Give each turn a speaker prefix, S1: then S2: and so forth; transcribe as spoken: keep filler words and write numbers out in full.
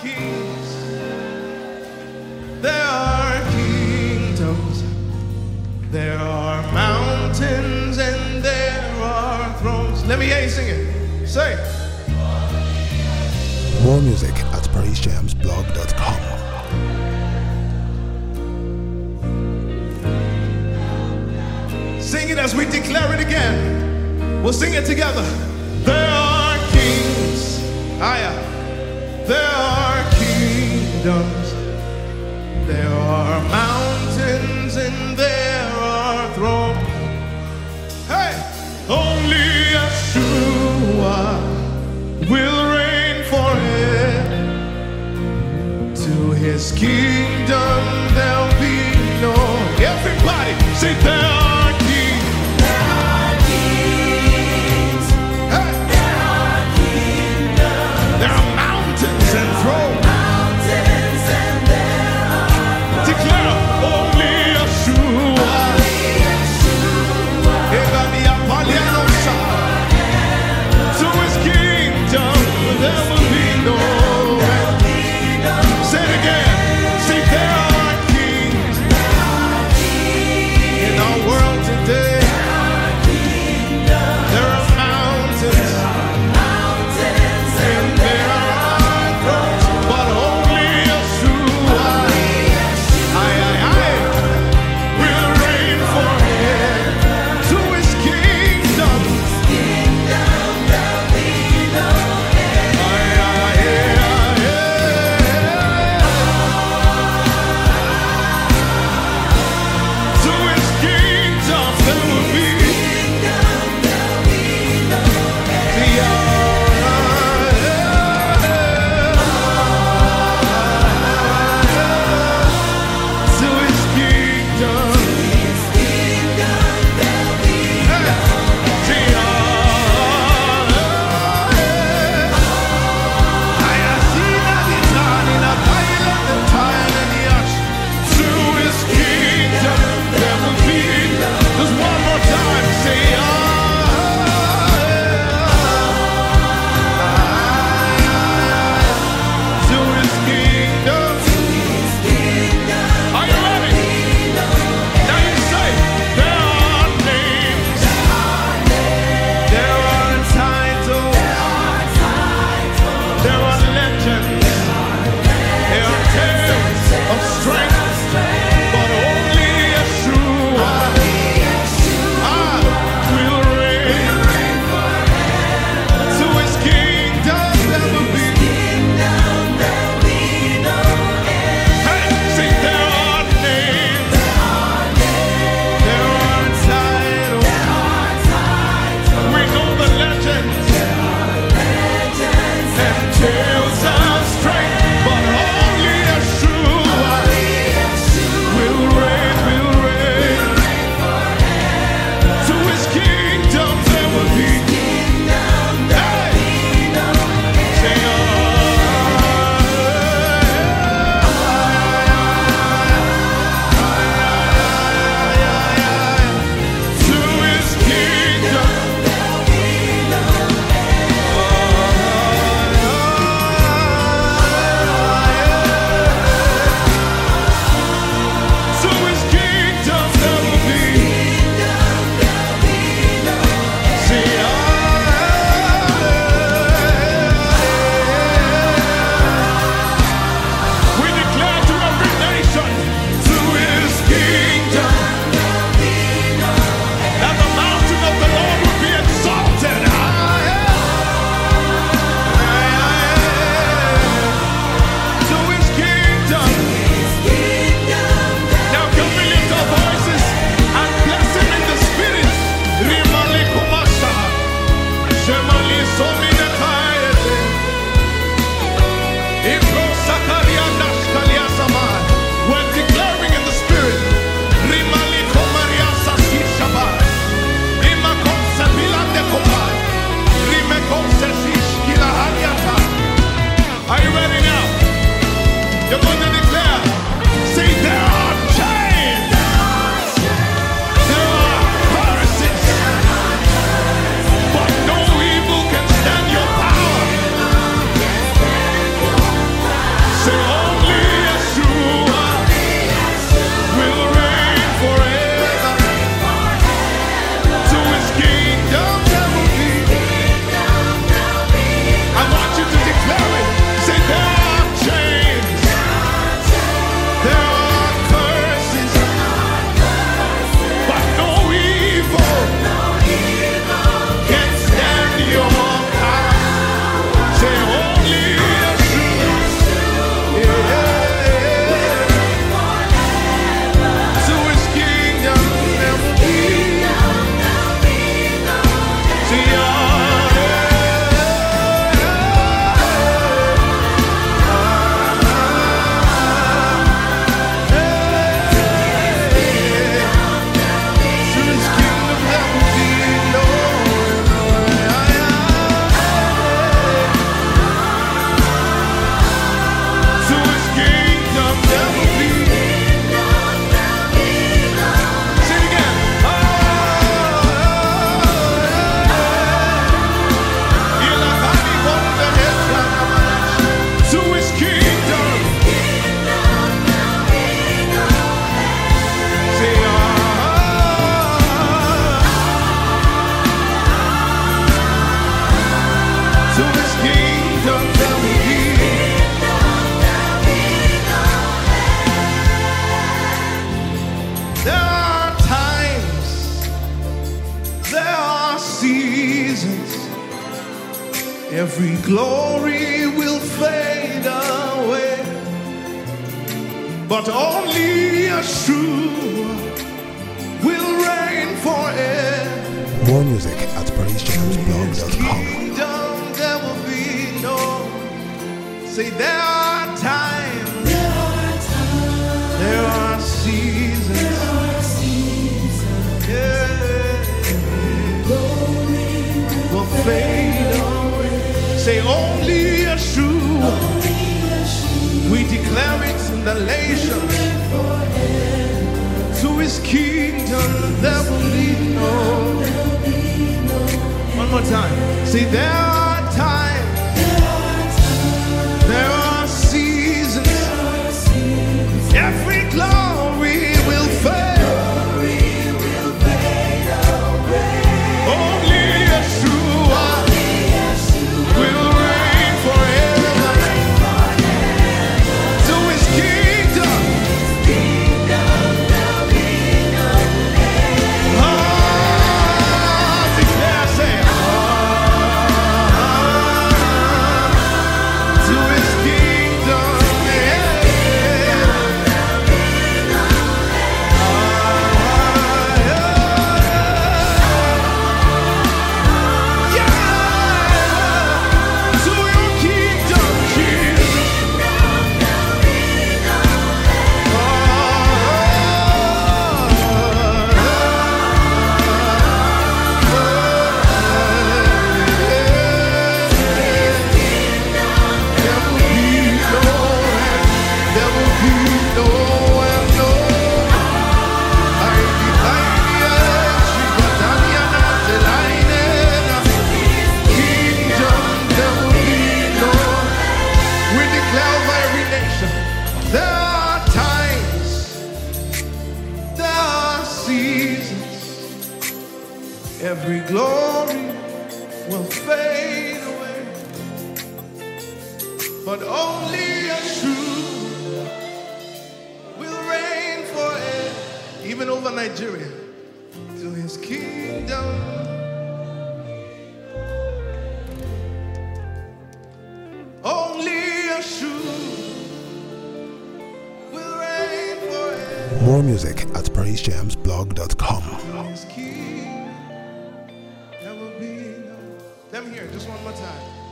S1: kings, there are kingdoms, there are mountains, and there are thrones. Let me hear you sing it. Say.
S2: More music at praise jams blog dot com.
S1: Sing it as we declare it again. We'll sing it together. There are kings, higher. There are kingdoms, there are mountains, and there are thrones. Hey, only Yeshua will reign forever. To his kingdom there'll be no. Everybody say there are. In our Every glory will fade away, but only Yeshua will reign forever.
S2: More music at praise jams blog dot com.
S1: Kingdom, there will be no. Say there are times,
S3: There are times,
S1: there are seasons.
S3: there are seasons.
S1: Yeah,
S3: Glory
S1: will fade away. Say only Yeshua.
S3: only Yeshua
S1: We declare it in the nation. To his kingdom there will be no. One more time. Say there are times, there are seasons. Every glory will fade. Only Yeshua will reign forever. To his kingdom. Ah, declare, say, ah, to his kingdom. Yeah. To your kingdom, Jesus. There will be no end. There will be no end, no. I declare, Shikatania Natelainena. Kingdom, there will be no. We declare over every nation. There are times, there are seasons. Every glory will fade away, but only Yeshua will reign forever, even over Nigeria, to his kingdom. Only Yeshua will reign forever.
S2: More music at praise jams blog dot com.
S1: His kingdom, there will be no. Let me hear it just one more time.